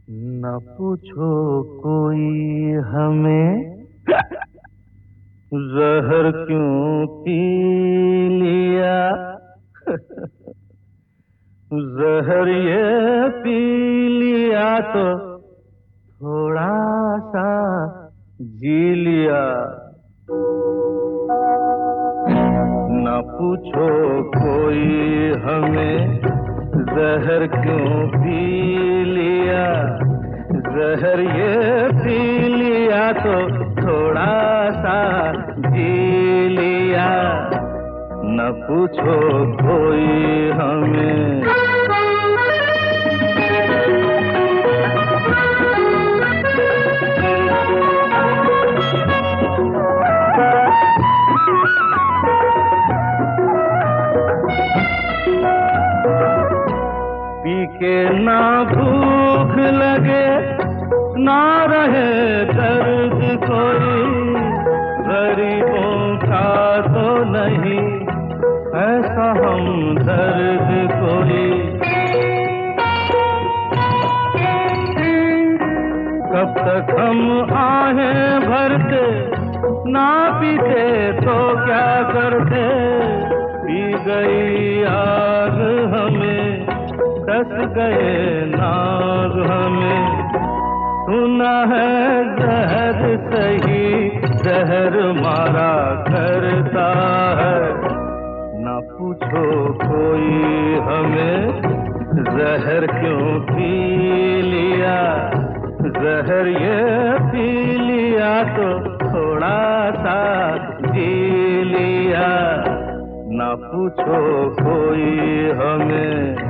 न पूछो कोई हमें जहर क्यों पी लिया। जहर ये पी लिया तो थोड़ा सा जी लिया। न पूछो कोई हमें जहर क्यों पी लिया। जहर ये पी लिया तो थोड़ा सा जी लिया। न पूछो कोई हमें। पी के ना भूख लगे ना रहे दर्द कोई। गरीबों का तो नहीं ऐसा हमदर्द कोई। कब तक हम आहें भरते ना पीते तो क्या करते। पी गई आग हमें डस गए नाग हमें। सुना है जहर सही जहर मारा करता है। ना पूछो कोई हमें जहर क्यों पी लिया। जहर ये पी लिया तो थोड़ा सा जी लिया। ना पूछो कोई हमें।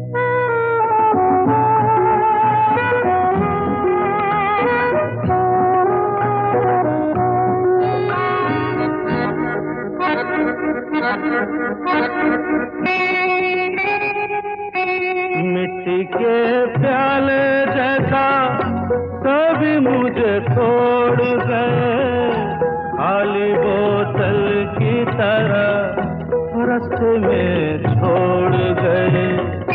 मिट्टी के प्याले जैसा कभी मुझे छोड़ गए। खाली बोतल की तरह रास्ते में छोड़ गए।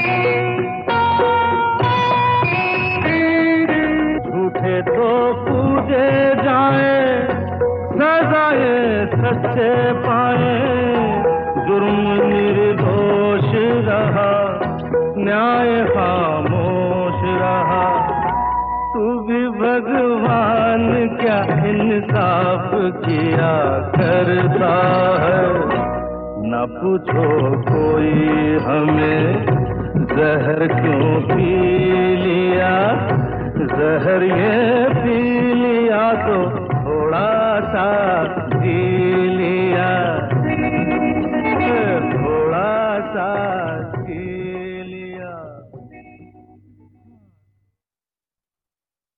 झूठे तो पूजे जाए सजाए सच्चे पाए। जुर्म निर्दोष रहा न्याय खामोश रहा। तू भी भगवान क्या इंसाफ किया करता है। न पूछो कोई हमें जहर क्यों पी लिया। जहर ये पी लिया तो थोड़ा सा जी